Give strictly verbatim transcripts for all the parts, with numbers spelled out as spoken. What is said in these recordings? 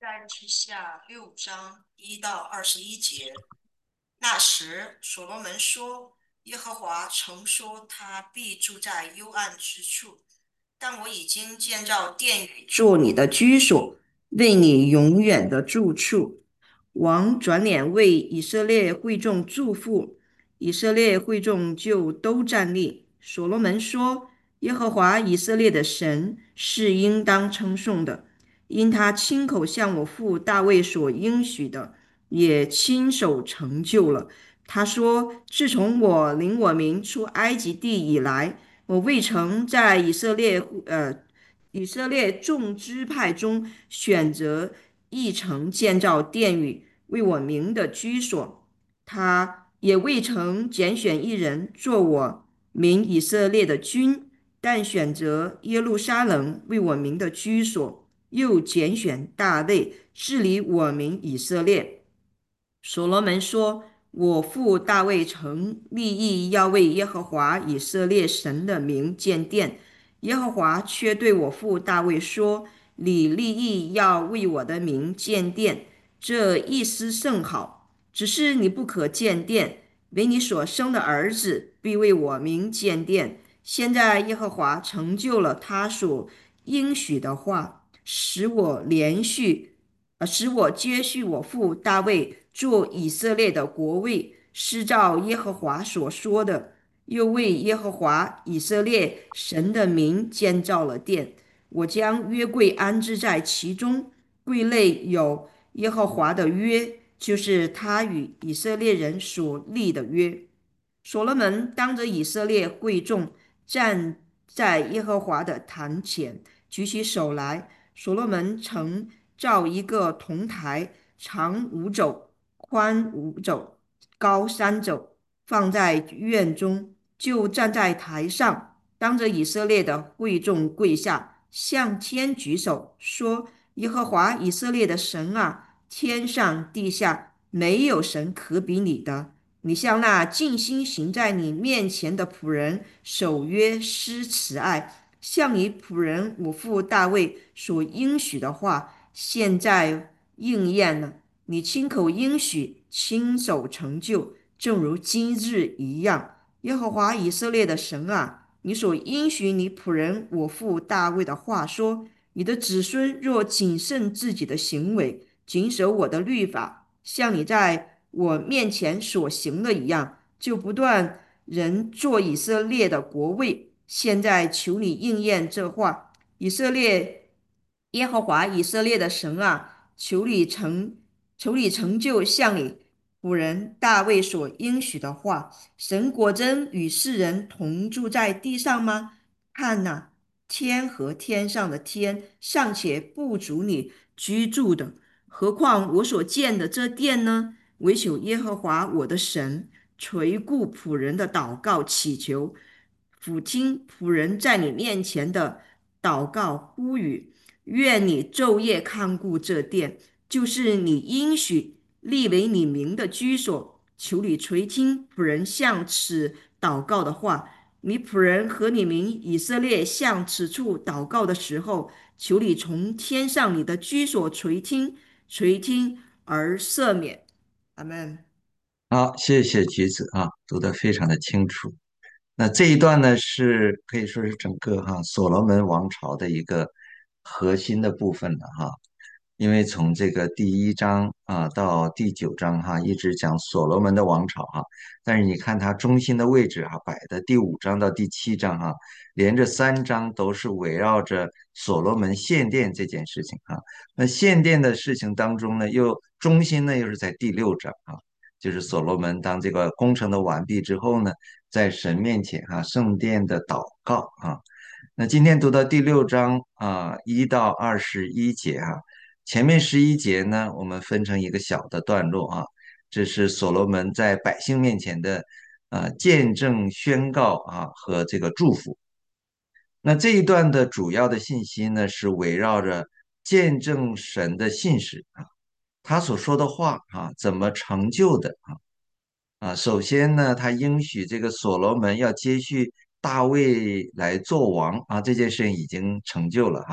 在记下六章一到二十一节。那时，所罗门说：“耶和华曾说他必住在幽暗之处，但我已经建造殿宇，做你的居所，为你永远的住处。”王转脸为以色列会众祝福，以色列会众就都站立。所罗门说：“耶和华以色列的神是应当称颂的，因他亲口向我父大卫所应许的，也亲手成就了。他说：自从我领我民出埃及地以来，我未曾在以色列呃以色列众支派中选择一城建造殿宇，为我名的居所。他也未曾拣选一人做我民以色列的君，但选择耶路撒冷为我名的居所，又拣选大卫治理我民以色列。所罗门说：“我父大卫曾立意要为耶和华以色列神的名建殿，耶和华却对我父大卫说：你立意要为我的名建殿，这意思甚好。只是你不可建殿，为你所生的儿子必为我名建殿。现在耶和华成就了他所应许的话，使我连续。”呃，使我接续我父大卫做以色列的国位，是照耶和华所说的，又为耶和华以色列神的名建造了殿。我将约柜安置在其中，柜内有耶和华的约，就是他与以色列人所立的约。所罗门当着以色列会众站在耶和华的坛前，举起手来。所罗门曾造一个铜台，长五肘，宽五肘，高三肘，放在院中，就站在台上，当着以色列的会众跪下，向天举手，说：“耶和华以色列的神啊，天上地下没有神可比你的。你向那尽心行在你面前的仆人守约施慈爱，像你仆人我父大卫所应许的话，现在应验了。你亲口应许，亲手成就，正如今日一样。耶和华以色列的神啊，你所应许你仆人我父大卫的话说：你的子孙若谨慎自己的行为，谨守我的律法，像你在我面前所行的一样，就不断人做以色列的国位。现在求你应验这话，以色列耶和华以色列的神啊，求你成求你成就像你仆人大卫所应许的话。神果真与世人同住在地上吗？看哪，天和天上的天尚且不足你居住的，何况我所建的这殿呢？唯求耶和华我的神垂顾仆人的祷告祈求，俯听仆人在你面前的祷告呼吁。愿你昼夜看顾这殿，就是你应许立为你名的居所。求你垂听仆人向此祷告的话。你仆人和你民以色列向此处祷告的时候，求你从天上你的居所垂听，垂听而赦免。阿门。 好，谢谢橘子啊，读得非常的清楚。那这一段呢，是可以说是整个哈所罗门王朝的一个核心的部分了哈。因为从这个第一章啊到第九章哈，一直讲所罗门的王朝哈，但是你看它中心的位置哈，摆的第五章到第七章哈，连着三章都是围绕着所罗门献殿这件事情哈。那献殿的事情当中呢，又中心呢又是在第六章啊，就是所罗门当这个工程的完毕之后呢，在神面前哈，圣殿的祷告啊。那今天读到第六章啊，一到二十一节哈。前面十一节呢，我们分成一个小的段落啊，这是所罗门在百姓面前的啊见证、宣告啊和这个祝福。那这一段的主要的信息呢，是围绕着见证神的信实啊，他所说的话啊，怎么成就的啊？啊，首先呢，他应许这个所罗门要接续大卫来做王啊，这件事情已经成就了哈。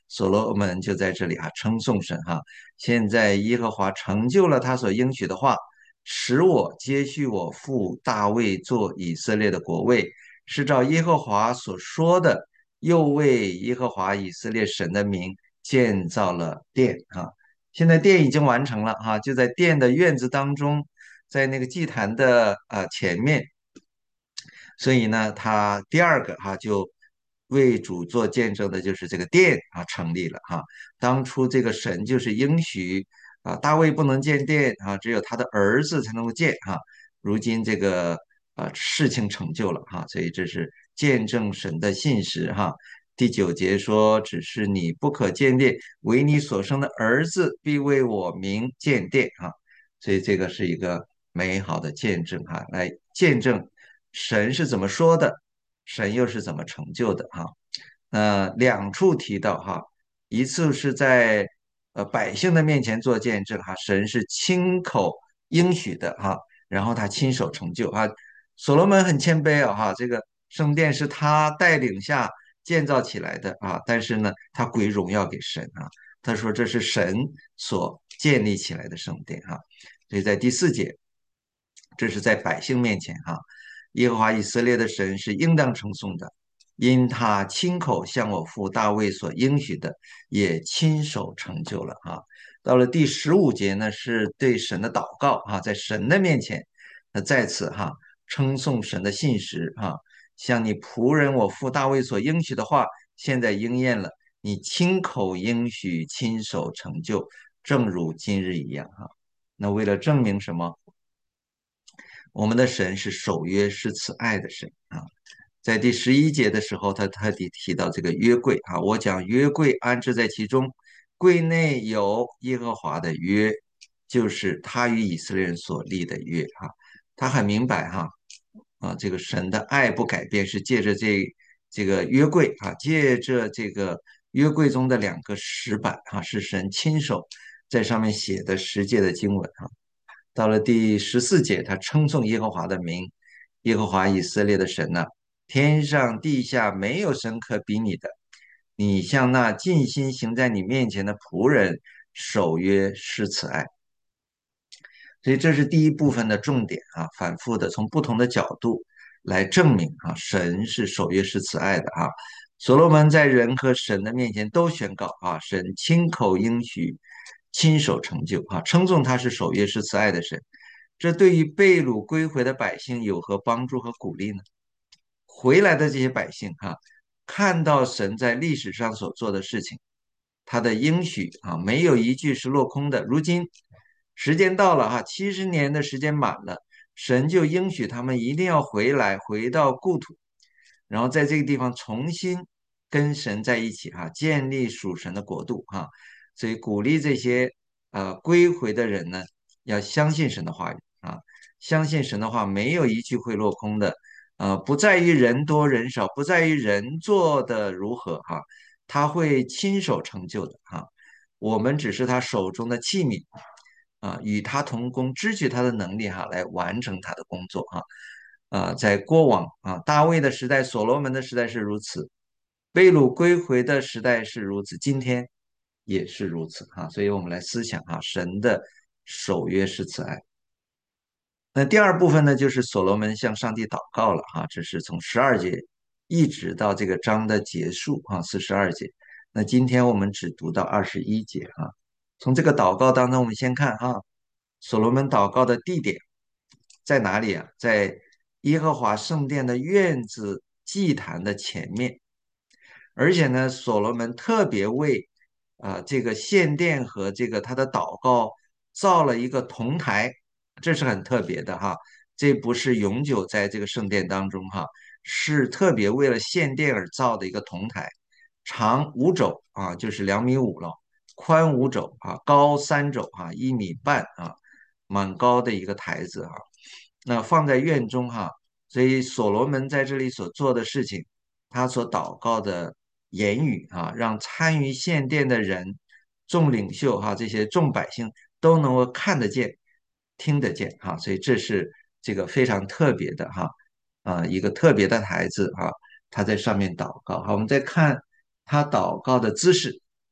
所罗门就在这里啊称颂神哈。现在耶和华成就了他所应许的话，使我接续我父大卫做以色列的国位，是照耶和华所说的，又为耶和华以色列神的名建造了殿啊。现在殿已经完成了哈，就在殿的院子当中，在那个祭坛的啊前面。所以呢，他第二个哈就为主做见证的就是这个殿啊成立了哈。当初这个神就是应许啊，大卫不能建殿啊，只有他的儿子才能够建哈。如今这个啊事情成就了哈，所以这是见证神的信实哈。第九节说：“只是你不可建殿，唯你所生的儿子必为我名建殿啊。”所以这个是一个美好的见证哈，来见证神是怎么说的，神又是怎么成就的哈。呃，两处提到哈，一次是在呃百姓的面前做见证哈，神是亲口应许的哈，然后他亲手成就啊。所罗门很谦卑啊哈，这个圣殿是他带领下建造起来的啊，但是呢，他归荣耀给神啊，他说这是神所建立起来的圣殿哈。所以在第四节，这是在百姓面前哈，耶和华以色列的神是应当称颂的，因他亲口向我父大卫所应许的，也亲手成就了哈。到了第十五节呢，是对神的祷告哈，在神的面前，那在此哈称颂神的信实哈，像你仆人我父大卫所应许的话，现在应验了，你亲口应许，亲手成就，正如今日一样哈。那为了证明什么？我们的神是守约是慈爱的神啊。在第十一节的时候，他特地提到这个约柜啊，我将约柜安置在其中，柜内有耶和华的约，就是他与以色列人所立的约啊。他很明白哈啊，这个神的爱不改变，是借着这这个约柜啊，借着这个约柜中的两个石板啊，是神亲手在上面写的十诫的经文啊。到了第十四节，他称颂耶和华的名，耶和华以色列的神呐、天上地下没有神可比拟的。你向那尽心行在你面前的仆人守约施慈爱。所以这是第一部分的重点啊，反复的从不同的角度来证明啊，神是守约施慈爱的啊。所罗门在人和神的面前都宣告啊，神亲口应许，亲手成就啊，称颂他是守约施慈爱的神。这对于被掳归回的百姓有何帮助和鼓励呢？回来的这些百姓哈、看到神在历史上所做的事情，他的应许啊，没有一句是落空的。如今时间到了哈，七十年的时间满了，神就应许他们一定要回来，回到故土，然后在这个地方重新跟神在一起哈，建立属神的国度哈。所以鼓励这些呃归回的人呢，要相信神的话语啊，相信神的话，没有一句会落空的。呃，不在于人多人少，不在于人做的如何哈，他会亲手成就的哈。我们只是他手中的器皿啊，与他同工，支取他的能力哈，来完成他的工作哈。啊，在过往啊，大卫的时代、所罗门的时代是如此，被掳归回的时代是如此，今天也是如此哈。所以我们来思想哈，神的守约是慈爱。那第二部分呢，就是所罗门向上帝祷告了哈，这是从十二节一直到这个章的结束哈，四十二节。那今天我们只读到二十一节哈。从这个祷告当中，我们先看哈，所罗门祷告的地点在哪里啊？在耶和华圣殿的院子祭坛的前面。而且呢，所罗门特别为啊、这个献殿和这个他的祷告造了一个铜台，这是很特别的哈。这不是永久在这个圣殿当中哈，是特别为了献殿而造的一个铜台，长五肘啊，就是两米五了，宽五肘啊，高三肘啊，一米半啊，蛮高的一个台子哈。那放在院中哈，所以所罗门在这里所做的事情。他所祷告的言语啊，让参与献殿的人、众领袖哈、这些众百姓都能够看得见、听得见哈、所以这是这个非常特别的哈啊、一个特别的孩子哈、他在上面祷告。好，我们再看他祷告的姿势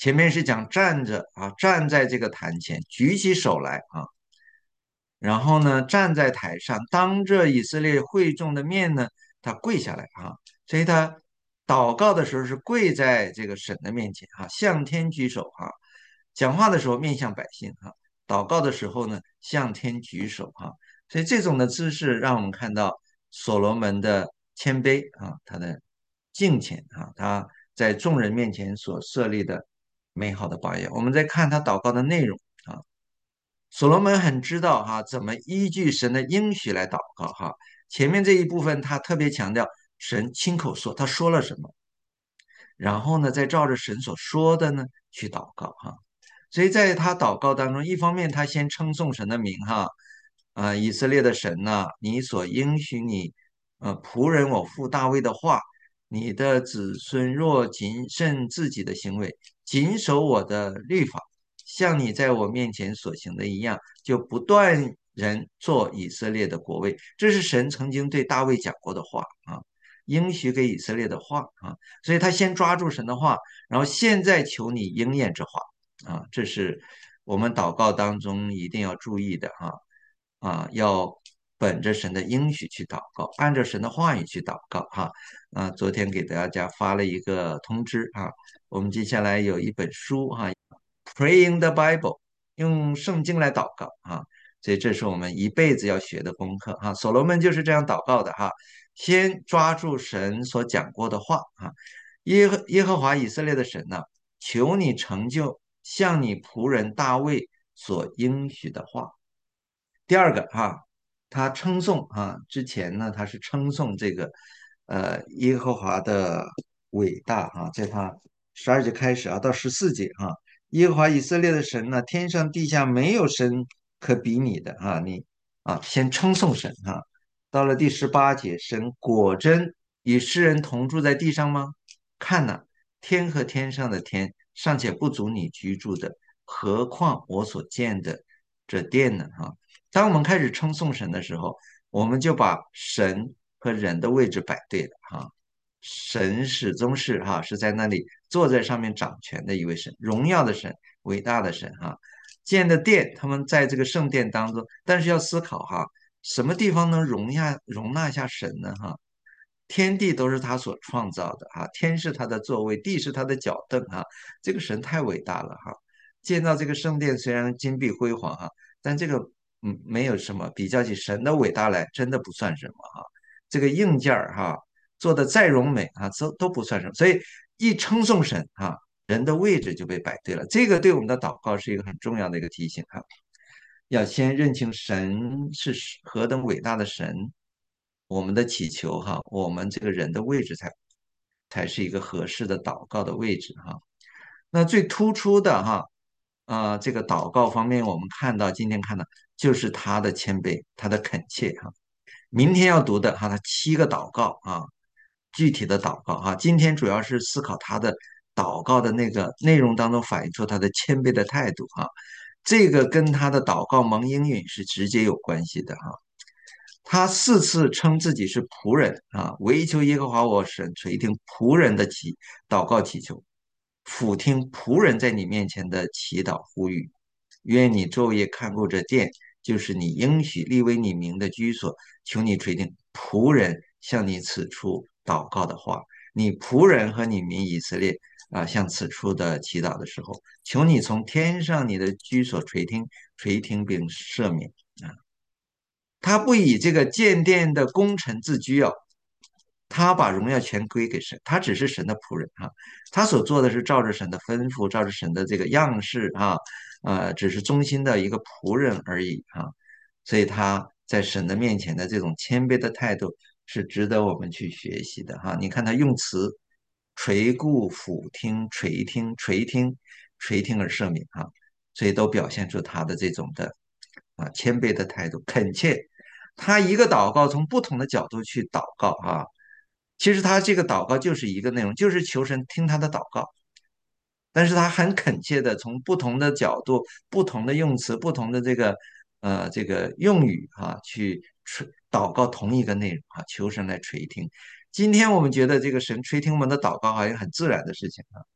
前面是讲站着啊，站在这个坛前，举起手来啊，然后呢，站在台上，当着以色列会众的面呢，他跪下来啊，所以他祷告的时候是跪在这个神的面前啊，向天举手啊，讲话的时候面向百姓啊，祷告的时候呢，向天举手啊，所以这种的姿势让我们看到所罗门的谦卑啊，他的敬虔啊，他在众人面前所设立的美好的榜样。我们再看他祷告的内容啊。所罗门很知道哈，怎么依据神的应许来祷告哈。前面这一部分他特别强调神亲口说，他说了什么，然后呢，再照着神所说的呢去祷告哈。所以在他祷告当中，一方面他先称颂神的名哈，啊、以色列的神呐、你所应许你呃仆人我父大卫的话，你的子孙若谨慎自己的行为，谨守我的律法，像你在我面前所行的一样，就不断人做以色列的国位。这是神曾经对大卫讲过的话啊，应许给以色列的话啊，所以他先抓住神的话，然后现在求你应验这话。啊，这是我们祷告当中一定要注意的哈啊，要本着神的应许去祷告，按照神的话语去祷告哈啊。昨天给大家发了一个通知啊，我们接下来有一本书哈，Praying the Bible，用圣经来祷告啊，所以这是我们一辈子要学的功课哈。所罗门就是这样祷告的哈，先抓住神所讲过的话啊，耶和耶和华以色列的神呐、求你成就像你仆人大卫所应许的话。第二个哈，他称颂啊，之前呢他是称颂这个呃耶和华的伟大啊，在他十二节开始啊到十四节啊，耶和华以色列的神呢，天上地下没有神可比拟的啊，你啊先称颂神啊，到了第十八节，神果真与世人同住在地上吗？看呐，天和天上的天尚且不足你居住的，何况我所见的这殿呢？哈、当我们开始称颂神的时候，我们就把神和人的位置摆对了哈。神始终是哈是在那里坐在上面掌权的一位神，荣耀的神，伟大的神哈。建的殿，他们在这个圣殿当中，但是要思考哈，什么地方能容下容纳下神呢？哈，天地都是他所创造的哈，天是他的座位，地是他的脚凳哈，这个神太伟大了哈。建造这个圣殿虽然金碧辉煌哈，但这个嗯没有什么比较起神的伟大来，真的不算什么哈。这个硬件儿哈做的再荣美啊，都都不算什么。所以一称颂神啊，人的位置就被摆对了。这个对我们的祷告是一个很重要的一个提醒哈。要先认清神是何等伟大的神，我们的祈求哈，我们这个人的位置才才是一个合适的祷告的位置哈。那最突出的哈，啊、这个祷告方面，我们看到今天看到就是他的谦卑，他的恳切哈。明天要读的哈，他七个祷告啊，具体的祷告哈。今天主要是思考他的祷告的那个内容当中反映出他的谦卑的态度哈。这个跟他的祷告蒙应允是直接有关系的哈。他四次称自己是仆人啊，唯求耶和华我神垂听仆人的祈祷告祈求，俯听仆人在你面前的祈祷呼吁。愿你昼夜看顾着殿，就是你应许立为你名的居所，求你垂听仆人向你此处祷告的话。你仆人和你民以色列啊，向此处的祈祷的时候，求你从天上你的居所垂听，垂听并赦免啊。他不以这个建殿的功臣自居哦，他把荣耀全归给神，他只是神的仆人啊，他所做的是照着神的吩咐，照着神的这个样式啊，呃，只是忠心的一个仆人而已啊，所以他在神的面前的这种谦卑的态度是值得我们去学习的哈。你看他用词垂顾、俯听、垂听、垂听、垂听而赦免啊，所以都表现出他的这种的啊谦卑的态度，恳切。他一个祷告从不同的角度去祷告啊，其实他这个祷告就是一个内容，就是求神听他的祷告，但是他很恳切的从不同的角度、不同的用词、不同的这个呃这个用语啊，去垂祷告同一个内容啊，求神来垂听。今天我们觉得这个神垂听我们的祷告好像很自然的事情啊，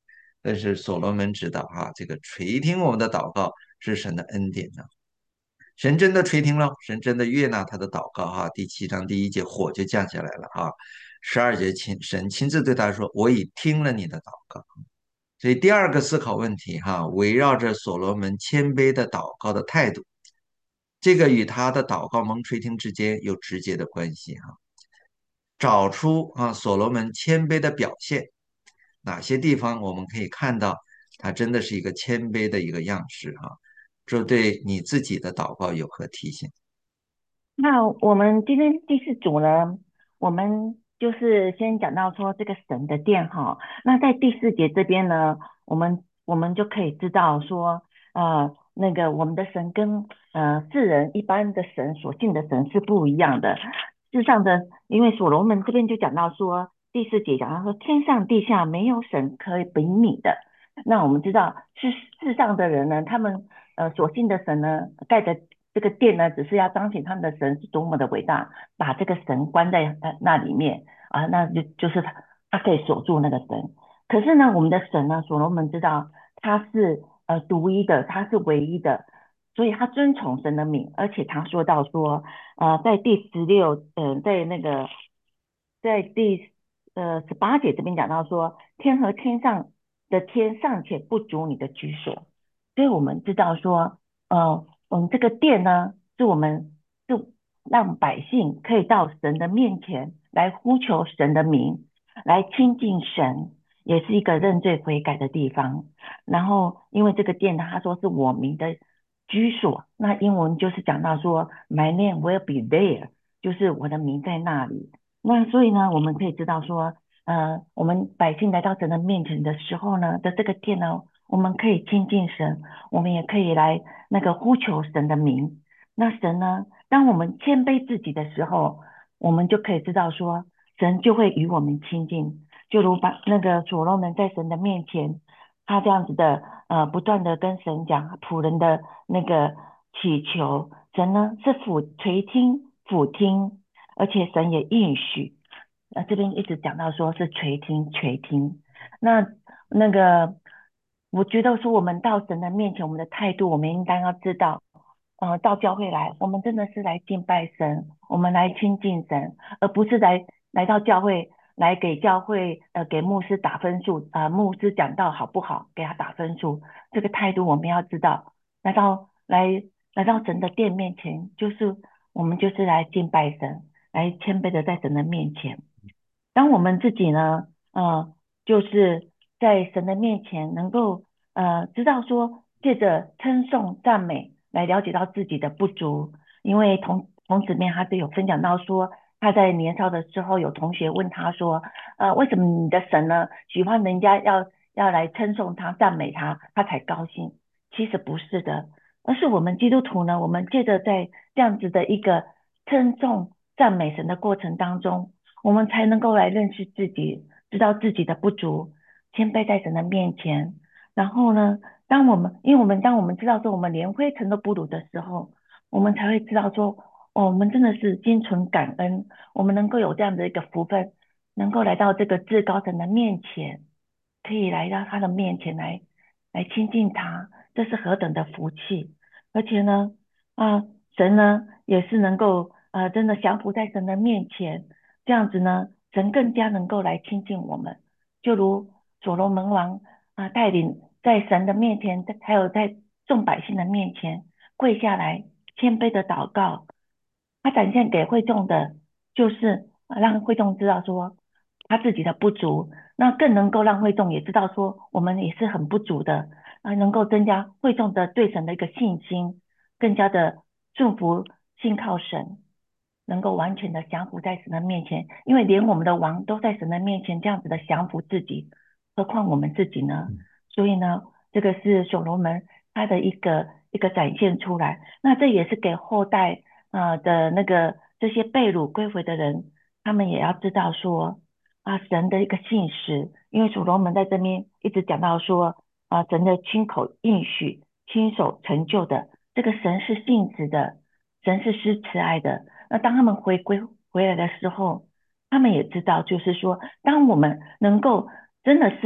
但是所罗门知道啊，这个垂听我们的祷告是神的恩典呢。神真的垂听了，神真的悦纳他的祷告哈。第七章第一节火就降下来了哈。十二节亲神亲自对他说：“我已听了你的祷告。”所以第二个思考问题哈，围绕着所罗门谦卑的祷告的态度，这个与他的祷告蒙垂听之间有直接的关系哈。找出啊所罗门谦卑的表现，哪些地方我们可以看到他真的是一个谦卑的一个样式哈？这对你自己的祷告有何提醒？ 那我们今天第四组呢，我们就是先讲到说这个神的殿哈。那在第四节这边呢，我们我们就可以知道说，呃，那个我们的神跟呃世人一般的神所信的神是不一样的。世上的，因为所罗门这边就讲到说，第四节讲到说，天上地下没有神可以比拟的。那我们知道，是世上的人呢，他们呃所信的神呢，盖的这个殿呢，只是要彰显他们的神是多么的伟大，把这个神关在呃那里面啊，那就就是他他可以锁住那个神。可是呢，我们的神呢，所罗门知道他是呃独一的，他是唯一的，所以他遵从神的名，而且他说到说，呃，在第十六，呃，在那个在第呃十八节这边讲到说，天和天上的天尚且不足你的居所，所以我们知道说，呃，我们这个殿呢，是我们是让百姓可以到神的面前来呼求神的名，来亲近神，也是一个认罪悔改的地方。然后，因为这个殿呢，他说是我名的居所，那英文就是讲到说，My name will be there，就是我的名在那里。那所以呢，我们可以知道说，呃，我们百姓来到神的面前的时候呢，的这个殿呢，我们可以亲近神，我们也可以来那个呼求神的名。那神呢，当我们谦卑自己的时候，我们就可以知道说，神就会与我们亲近。就如把那个所罗门在神的面前，他这样子的呃，不断的跟神讲仆人的那个祈求，神呢是俯垂听俯听，而且神也应许。呃，这边一直讲到说是垂听垂听，那那个我觉得说我们到神的面前，我们的态度，我们应该要知道，呃，到教会来，我们真的是来敬拜神，我们来亲近神，而不是来来到教会来给教会呃给牧师打分数啊、呃，牧师讲道好不好，给他打分数，这个态度我们要知道，来到来来到神的殿面前，就是我们就是来敬拜神，来谦卑的在神的面前。当我们自己呢，呃，就是在神的面前能够呃知道说，借着称颂赞美来了解到自己的不足，因为同同子面他就有分享到说，他在年少的时候有同学问他说，呃，为什么你的神呢喜欢人家要要来称颂他赞美他，他才高兴？其实不是的，而是我们基督徒呢，我们借着在这样子的一个称颂赞美神的过程当中。我们才能够来认识自己，知道自己的不足，谦卑在神的面前。然后呢，当我们，因为我们当我们知道说我们连灰尘都不如的时候，我们才会知道说，哦，我们真的是心存感恩，我们能够有这样的一个福分，能够来到这个至高神的面前，可以来到他的面前来来亲近他，这是何等的福气！而且呢，啊，神呢也是能够呃真的降服在神的面前。这样子呢，神更加能够来亲近我们，就如所罗门王啊，带领在神的面前，还有在众百姓的面前跪下来，谦卑的祷告，他展现给会众的，就是啊让会众知道说他自己的不足，那更能够让会众也知道说我们也是很不足的，啊，能够增加会众的对神的一个信心，更加的祝福信靠神。能够完全的降服在神的面前，因为连我们的王都在神的面前这样子的降服自己，何况我们自己呢？所以呢，这个是所罗门他的一个一个展现出来，那这也是给后代呃的那个这些被掳归回的人，他们也要知道说啊神的一个信实，因为所罗门在这边一直讲到说啊神的亲口应许、亲手成就的，这个神是信实的，神是施慈爱的。那当他们回归回来的时候，他们也知道，就是说，当我们能够真的是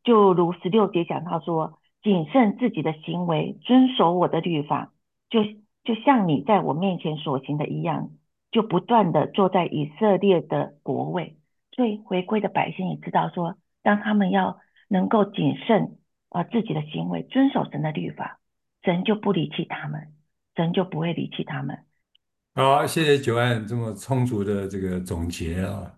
就如十六节讲到说，谨慎自己的行为，遵守我的律法，就就像你在我面前所行的一样，就不断的坐在以色列的国位。所以回归的百姓也知道说，当他们要能够谨慎啊、呃自己的行为，遵守神的律法，神就不离弃他们，神就不会离弃他们。 好，谢谢九安这么充足的这个总结啊。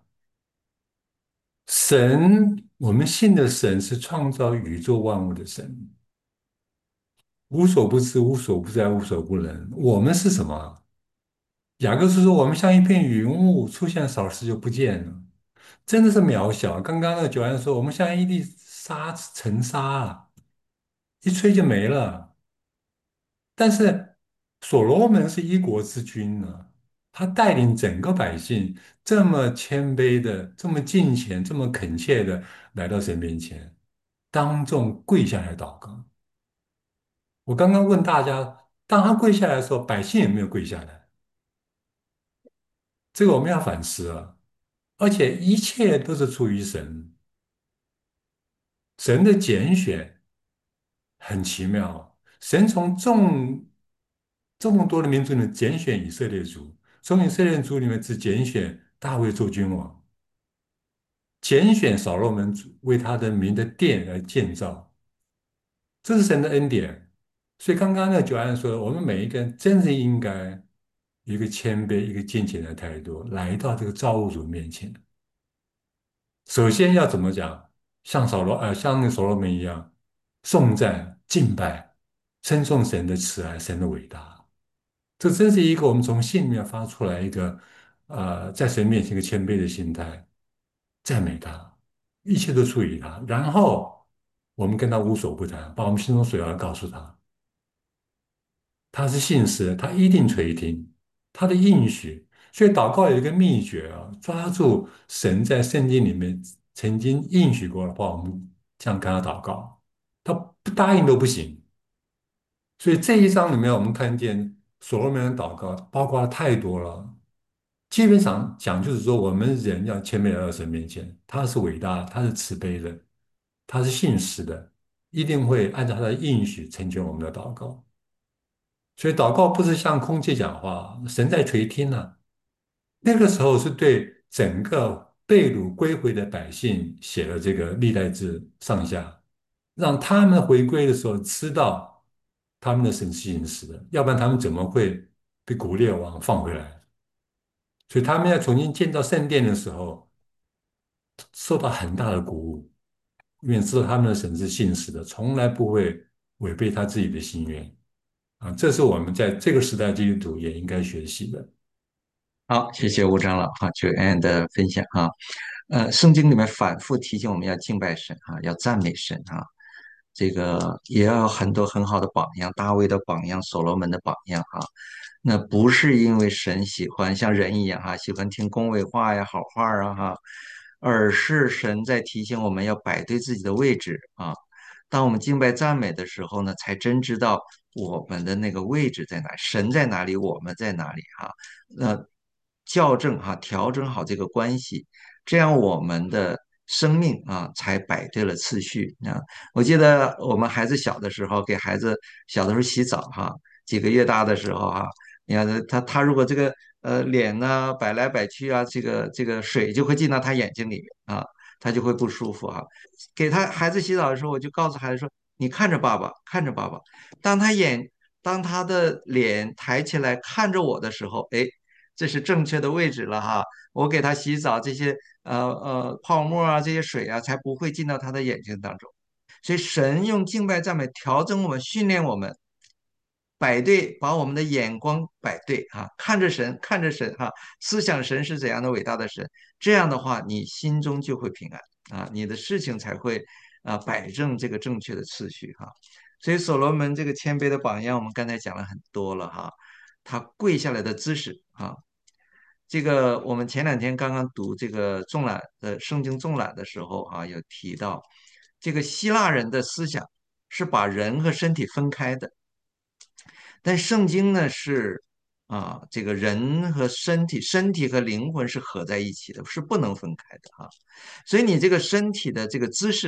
神，我们信的神是创造宇宙万物的神，无所不知、无所不在、无所不能。我们是什么？雅各是说，我们像一片云雾，出现少时就不见了，真的是渺小。刚刚那个九安说，我们像一粒沙尘沙啊，一吹就没了。但是所罗门是一国之君呢，他带领整个百姓这么谦卑的、这么敬虔、这么恳切的来到神面前，当众跪下来祷告。我刚刚问大家，当他跪下来的时候，百姓有没有跪下来？这个我们要反思啊。而且一切都是出于神，神的拣选很奇妙。神从众这么多的民族里面拣选以色列族，从以色列族里面只拣选大卫做君王，拣选扫罗门族为他的名的殿来建造，这是神的恩典。所以刚刚那个九安说，我们每一个人真是应该一个谦卑、一个敬虔的态度，来到这个造物主面前。首先要怎么讲？像扫罗，呃，像那个所罗门一样，颂赞、敬拜、称颂神的慈爱、神的伟大。这真是一个我们从心里面发出来一个，呃，在神面前一个谦卑的心态，赞美他，一切都出于他。然后我们跟他无所不谈，把我们心中所要的告诉他。他是信实的，他一定垂听他的应许。所以祷告有一个秘诀啊，抓住神在圣经里面曾经应许过的话，我们这样跟他祷告，他不答应都不行。所以这一章里面，我们看见所罗门的祷告，包括太多了。基本上讲就是说，我们人要谦卑来到神面前，他是伟大，他是慈悲的，他是信实的，一定会按照他的应许成全我们的祷告。所以祷告不是向空气讲话，神在垂听呢、那个时候是对整个被掳归回的百姓写了这个历代志上下，让他们回归的时候知道他们的神是信实的，要不然他们怎么会被古列王放回来？所以他们要重新建造圣殿的时候，受到很大的鼓舞，因为知道他们的神是信实的，从来不会违背他自己的心愿啊！这是我们在这个时代基督徒也应该学习的。 好，谢谢吴长老哈，就 Ann 的分享哈。呃，圣经里面反复提醒我们要敬拜神啊，要赞美神啊，这个也要有很多很好的榜样，大卫的榜样，所罗门的榜样啊。那不是因为神喜欢像人一样哈，喜欢听恭维话呀、好话啊哈，而是神在提醒我们要摆对自己的位置啊。当我们敬拜赞美的时候呢，才真知道我们的那个位置在哪，神在哪里，我们在哪里哈。那校正哈，调整好这个关系，这样我们的生命啊才摆对了次序啊。我记得我们孩子小的时候，给孩子小的时候洗澡哈，几个月大的时候哈，你看他他如果这个呃脸呢摆来摆去啊，这个这个水就会进到他眼睛里面啊，他就会不舒服啊。给他孩子洗澡的时候，我就告诉孩子说：“你看着爸爸，看着爸爸。”当他眼当他的脸抬起来看着我的时候，哎，这是正确的位置了哈。我给他洗澡，这些呃呃泡沫啊，这些水啊，才不会进到他的眼睛当中。所以神用敬拜赞美调整我们，训练我们，摆对，把我们的眼光摆对哈，看着神，看着神哈，思想神是怎样的伟大的神，这样的话，你心中就会平安啊，你的事情才会啊摆正这个正确的次序哈。所以所罗门这个谦卑的榜样，我们刚才讲了很多了哈，他跪下来的姿势啊，这个我们前两天刚刚读这个纵览的圣经纵览的时候啊，有提到这个希腊人的思想是把人和身体分开的。但圣经呢是啊，这个人和身体、身体和灵魂是合在一起的，是不能分开的啊。所以你这个身体的这个姿势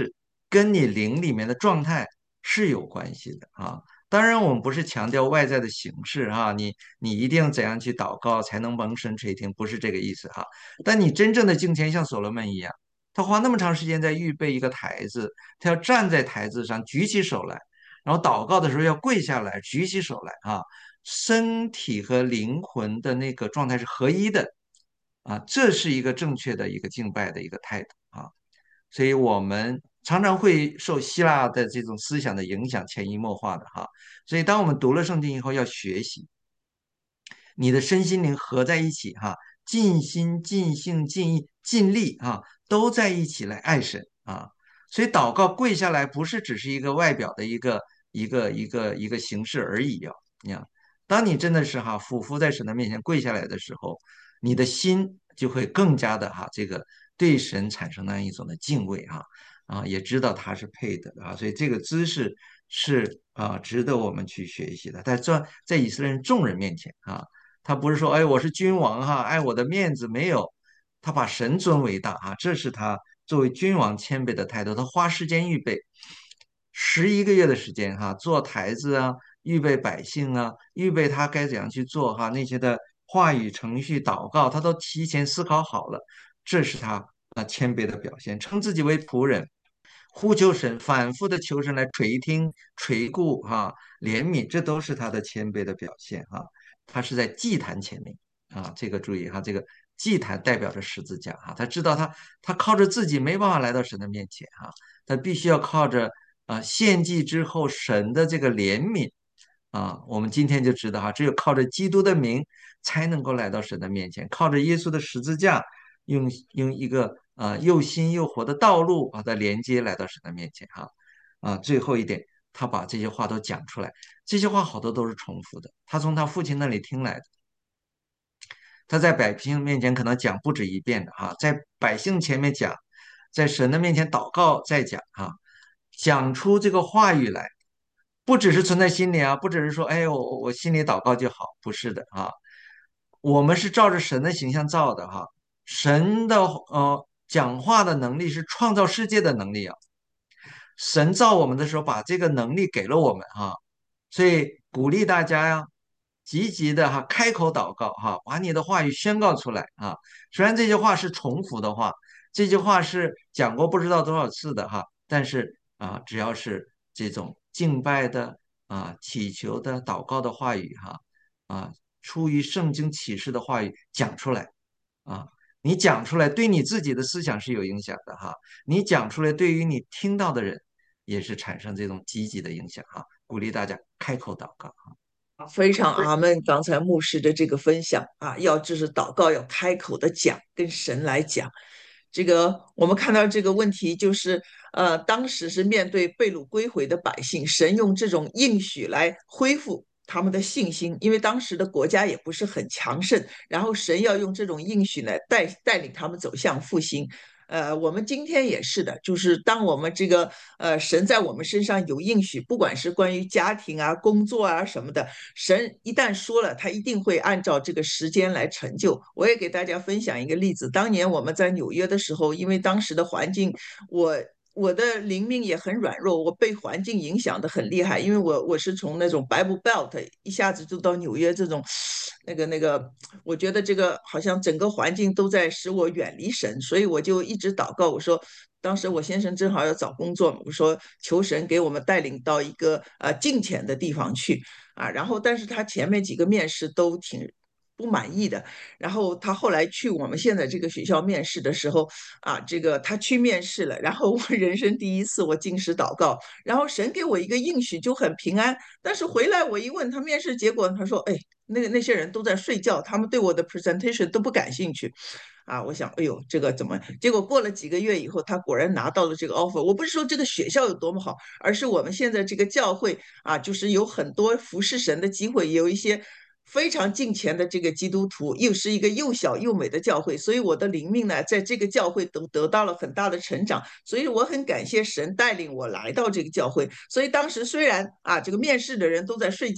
跟你灵里面的状态是有关系的啊。当然，我们不是强调外在的形式哈，你你一定怎样去祷告才能蒙神垂听，不是这个意思哈。但你真正的敬虔像所罗门一样，他花那么长时间在预备一个台子，他要站在台子上举起手来，然后祷告的时候要跪下来举起手来啊，身体和灵魂的那个状态是合一的啊，这是一个正确的一个敬拜的一个态度啊。所以我们常常会受希腊的这种思想的影响，潜移默化的哈。所以当我们读了圣经以后，要学习你的身心灵合在一起哈，尽心、尽性、尽意、尽力啊，都在一起来爱神啊。所以祷告跪下来不是只是一个外表的一个一个一个一个形式而已啊。你看，当你真的是哈俯伏在神的面前跪下来的时候，你的心就会更加的哈这个对神产生那样一种的敬畏哈啊，也知道他是配的啊，所以这个姿势是啊值得我们去学习的。在这在以色列人众人面前啊。他不是说，哎，我是君王哈，爱我的面子没有，他把神尊为大啊，这是他作为君王谦卑的态度。他花时间预备十一个月的时间哈，做台子啊，预备百姓啊，预备他该怎样去做哈，那些的话语程序、祷告，他都提前思考好了，这是他啊谦卑的表现，称自己为仆人。呼求神，反复的求神来垂听、垂顾哈、怜悯，这都是他的谦卑的表现哈。他是在祭坛前面啊，这个注意哈，这个祭坛代表着十字架哈，他知道他他靠着自己没办法来到神的面前哈，他必须要靠着啊献祭之后神的这个怜悯啊，我们今天就知道哈，只有靠着基督的名才能够来到神的面前，靠着耶稣的十字架，用用一个啊又新又活的道路把它连接来到神的面前哈啊，最后一点，他把这些话都讲出来。这些话好多都是重复的，他从他父亲那里听来的，他在百姓面前可能讲不止一遍的哈，在百姓前面讲，在神的面前祷告再讲哈，讲出这个话语来，不只是存在心里啊，不只是说哎我我心里祷告就好，不是的啊，我们是照着神的形象造的哈，神的呃讲话的能力是创造世界的能力啊，神造我们的时候把这个能力给了我们哈，所以鼓励大家呀，积极的哈开口祷告哈，把你的话语宣告出来啊。虽然这句话是重复的话，这句话是讲过不知道多少次的哈，但是啊，只要是这种敬拜的啊、祈求的、祷告的话语哈啊，出于圣经启示的话语讲出来啊。你讲出来，对你自己的思想是有影响的哈。你讲出来，对于你听到的人也是产生这种积极的影响哈。鼓励大家开口祷告。 非常阿门。刚才牧师的这个分享啊，要就是祷告要开口的讲，跟神来讲。这个我们看到这个问题就是，呃，当时是面对被掳归回的百姓，神用这种应许来恢复他们的信心，因为当时的国家也不是很强盛，然后神要用这种应许来带带领他们走向复兴。呃，我们今天也是的，就是当我们这个呃神在我们身上有应许，不管是关于家庭啊、工作啊什么的，神一旦说了，他一定会按照这个时间来成就。我也给大家分享一个例子，当年我们在纽约的时候，因为当时的环境，我。我的灵命也很软弱，我被环境影响的很厉害，因为我我是从那种 Bible Belt 一下子就到纽约这种，那个那个，我觉得这个好像整个环境都在使我远离神，所以我就一直祷告，我说。当时我先生正好要找工作嘛，我说求神给我们带领到一个呃近前的地方去啊，然后但是他前面几个面试都挺不满意的，然后他后来去我们现在这个学校面试的时候啊，这个他去面试了，然后我人生第一次我进食祷告，然后神给我一个应许就很平安，但是回来我一问他面试结果，他说哎。那个那些人都在睡觉，他们对我的 presentation 都不感兴趣，啊，我想，哎呦，这个怎么？结果过了几个月以后，他果然拿到了这个 offer。我不是说这个学校有多么好，而是我们现在这个教会啊，就是有很多服侍神的机会，也有一些非常敬虔的这个基督徒，又是一个又小又美的教会，所以我的灵命呢，在这个教会都得到了很大的成长。所以我很感谢神带领我来到这个教会。所以当时虽然啊，这个面试的人都在睡觉。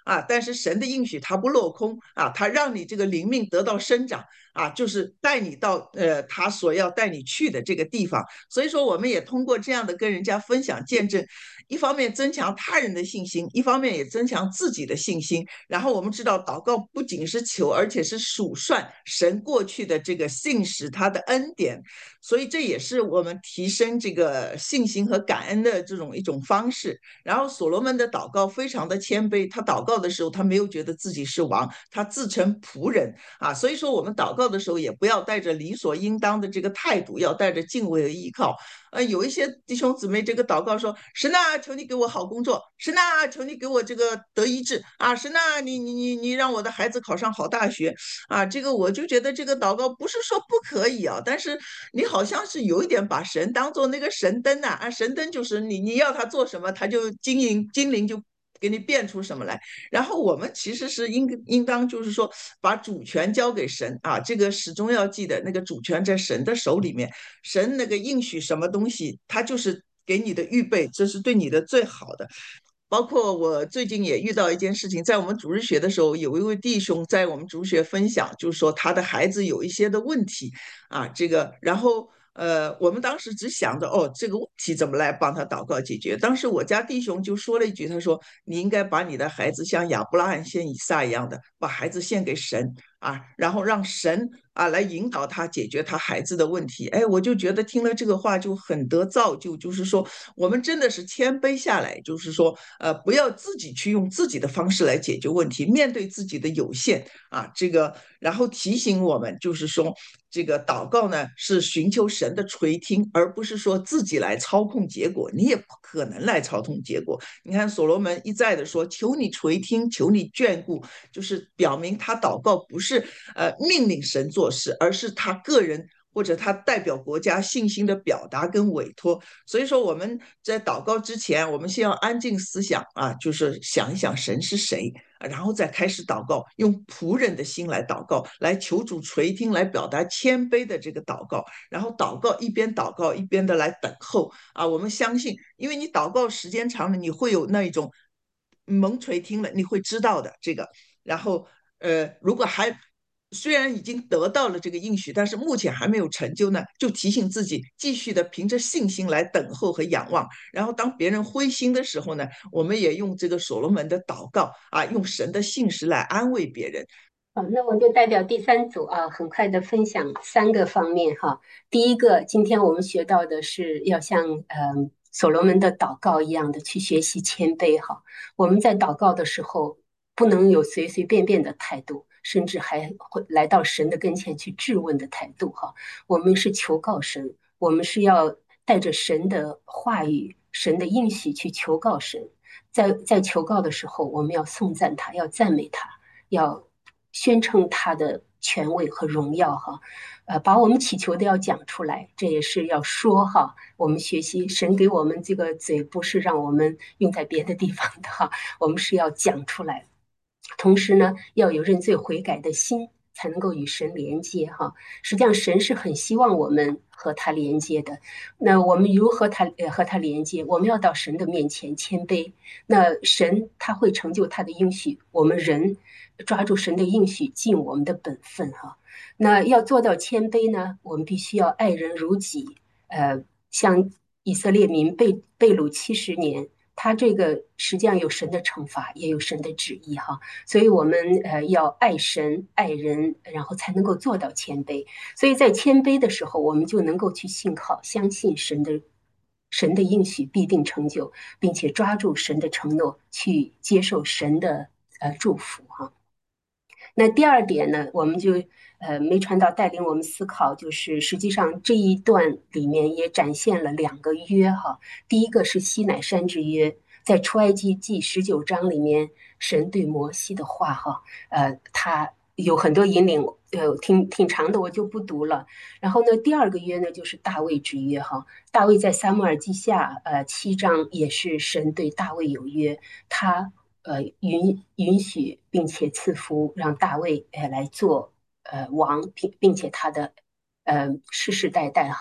啊，但是神的应许它不落空啊，它让你这个灵命得到生长啊，就是带你到呃他所要带你去的这个地方。所以说，我们也通过这样的跟人家分享见证，一方面增强他人的信心，一方面也增强自己的信心。然后我们知道，祷告不仅是求，而且是数算神过去的这个信实，他的恩典。所以这也是我们提升这个信心和感恩的这种一种方式。然后所罗门的祷告非常的谦卑，他祷告的时候，他没有觉得自己是王，他自称仆人啊。所以说，我们祷告的时候也不要带着理所应当的这个态度，要带着敬畏和依靠。呃，有一些弟兄姊妹这个祷告说：神啊，求你给我好工作；神啊，求你给我这个得医治啊；神啊，你你你你让我的孩子考上好大学啊。这个我就觉得这个祷告不是说不可以啊，但是你好像是有一点把神当做那个神灯呐啊，神灯就是你你要他做什么，他就精灵精灵就给你变出什么来。然后我们其实是应应当就是说把主权交给神啊，这个始终要记得那个主权在神的手里面，神那个应许什么东西，他就是给你的预备，这是对你的最好的。包括我最近也遇到一件事情，在我们主日学的时候，有一位弟兄在我们主日学分享，就是说他的孩子有一些的问题啊，这个，然后呃，我们当时只想着哦，这个问题怎么来帮他祷告解决。当时我家弟兄就说了一句，他说你应该把你的孩子像亚伯拉罕献以撒一样的，把孩子献给神啊，然后让神啊来引导他解决他孩子的问题。哎，我就觉得听了这个话就很得造就，就是说我们真的是谦卑下来，就是说呃不要自己去用自己的方式来解决问题，面对自己的有限啊，这个然后提醒我们就是说这个祷告呢是寻求神的垂听，而不是说自己来操控结果，你也不可能来操控结果。你看所罗门一再的说求你垂听，求你眷顾，就是表明他祷告不是呃命令神做事，而是他个人或者他代表国家信心的表达跟委托。所以说我们在祷告之前，我们先要安静思想啊，就是想一想神是谁，然后再开始祷告，用仆人的心来祷告，来求主垂听，来表达谦卑的这个祷告。然后祷告一边祷告一边的来等候啊，我们相信，因为你祷告时间长了，你会有那一种蒙垂听了，你会知道的这个。然后呃，如果还虽然已经得到了这个应许，但是目前还没有成就呢，就提醒自己继续的凭着信心来等候和仰望。然后当别人灰心的时候呢，我们也用这个所罗门的祷告啊，用神的信实来安慰别人。 好，那我就代表第三组啊，很快的分享三个方面哈。第一个，今天我们学到的是要像嗯、呃、所罗门的祷告一样的去学习谦卑哈。我们在祷告的时候，不能有随随便便的态度，甚至还会来到神的跟前去质问的态度哈。我们是求告神，我们是要带着神的话语、神的应许去求告神。在在求告的时候，我们要颂赞他，要赞美他，要宣称他的权威和荣耀哈，呃，把我们祈求的要讲出来，这也是要说哈。我们学习神给我们这个嘴，不是让我们用在别的地方的哈，我们是要讲出来。同时呢，要有认罪悔改的心，才能够与神连接哈。实际上，神是很希望我们和他连接的。那我们如何他呃和他连接？我们要到神的面前谦卑。那神他会成就他的应许，我们人抓住神的应许，尽我们的本分哈。那要做到谦卑呢，我们必须要爱人如己。呃，像以色列民被被掳七十年。他这个实际上有神的惩罚，也有神的旨意哈，所以我们呃要爱神爱人，然后才能够做到谦卑。所以在谦卑的时候，我们就能够去信靠、相信神的神的应许必定成就，并且抓住神的承诺，去接受神的呃祝福哈。那第二点呢，我们就呃没传道带领我们思考，就是实际上这一段里面也展现了两个约哈。第一个是西乃山之约，在出埃及记十九章里面，神对摩西的话哈，呃，他有很多引领，呃，挺挺长的，我就不读了。然后呢，第二个约呢就是大卫之约哈，大卫在撒母耳记下呃七章也是神对大卫有约，他。呃，允允许并且赐福，让大卫呃来做呃王，并并且他的呃世世代代哈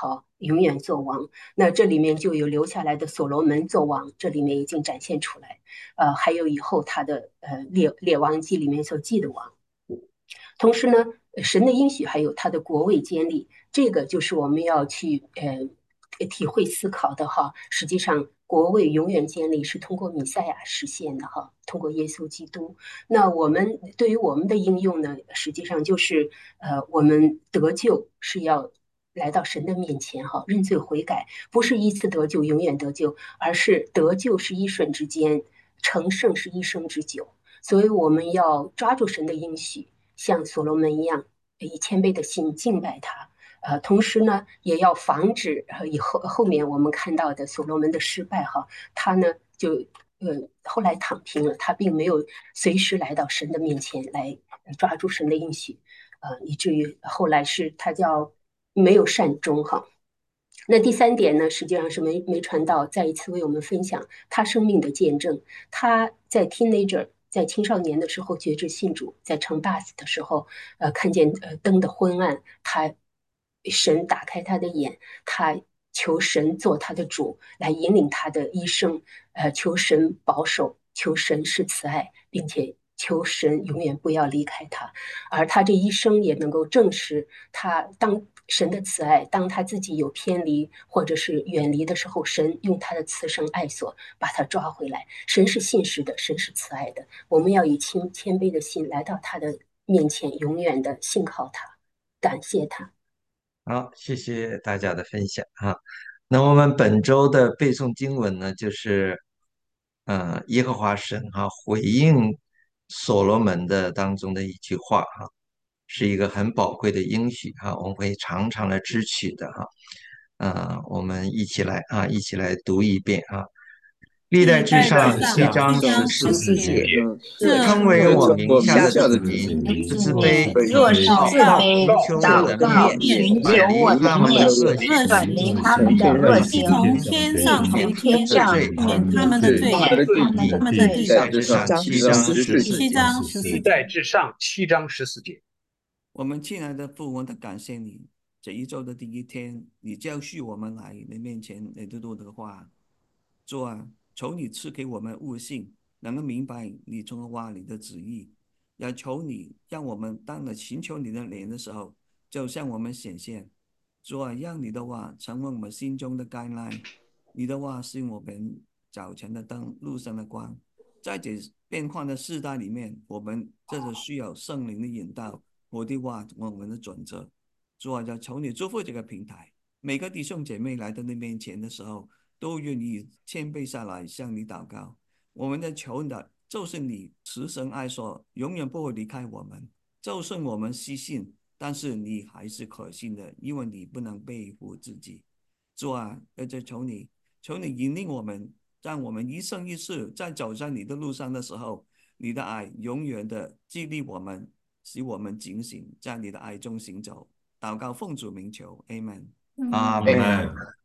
永远做王。那这里面就有留下来的所罗门做王，这里面已经展现出来。呃，还有以后他的呃列列王记里面所记的王。同时呢，神的应许还有他的国位建立，这个就是我们要去呃体会思考的哈。实际上，国位永远建立是通过弥赛亚实现的哈，通过耶稣基督。那我们对于我们的应用呢，实际上就是呃，我们得救是要来到神的面前哈，认罪悔改，不是一次得救永远得救，而是得救是一瞬之间，成圣是一生之久。所以我们要抓住神的应许，像所罗门一样，以谦卑的心敬拜他。呃，同时呢，也要防止呃以后后面我们看到的所罗门的失败哈，他呢就呃后来躺平了，他并没有随时来到神的面前来抓住神的应许，呃，以至于后来是他叫没有善终哈。那第三点呢，实际上是没没传道再一次为我们分享他生命的见证。他在 teenager 在青少年的时候决志信主，在乘 bus 的时候，呃，看见呃灯的昏暗，他神打开他的眼，他求神做他的主，来引领他的一生，呃，求神保守，求神是慈爱，并且求神永远不要离开他。而他这一生也能够证实，他当神的慈爱，当他自己有偏离或者是远离的时候，神用他的慈绳爱索把他抓回来。神是信实的，神是慈爱的，我们要以谦谦卑的心来到他的面前，永远的信靠他，感谢他。 好，谢谢大家的分享哈。那我们本周的背诵经文呢，就是呃，耶和华神哈回应所罗门的当中的一句话哈，是一个很宝贵的应许哈，我们会常常来支取的哈。呃，我们一起来啊，一起来读一遍啊。历代志历代志上七上七章十章十四节， 四节， 是称为我我名下的下的子民， 子自民， 卑若是祷告自卑寻求我的祷告面， 寻求远离我的面， 他们的恶恶行， 行远离他们的恶必行， 从天上从垂天上天上罪免他们的罪， 免他们的罪。 历代志上七章十四七节。 历章十四节。 代志上七章十四节。 我们亲爱的父，我们感谢你，这一周的第一天，你教训我们来你面前来读的话。主啊，求你赐给我们悟性，能够明白你从话里的旨意。也求你让我们当了寻求你的脸的时候，就向我们显现。主啊，让你的话成为我们心中的橄榄，你的话是我们早晨的灯，路上的光。在这变幻的世代里面，我们这是需要圣灵的引导。我的话，我们的准则。主啊，要求你祝福这个平台，每个弟兄姐妹来到你面前的时候，都愿意谦卑下来向你祷告。我们的求的就是你慈神爱所，永远不会离开我们。就算我们失信，但是你还是可信的，因为你不能背负自己。主啊，在这求你，求你引领我们，让我们一生一世在走在你的路上的时候，你的爱永远的激励我们，使我们警醒，在你的爱中行走。祷告奉主名求 ，Amen。 阿门。 门。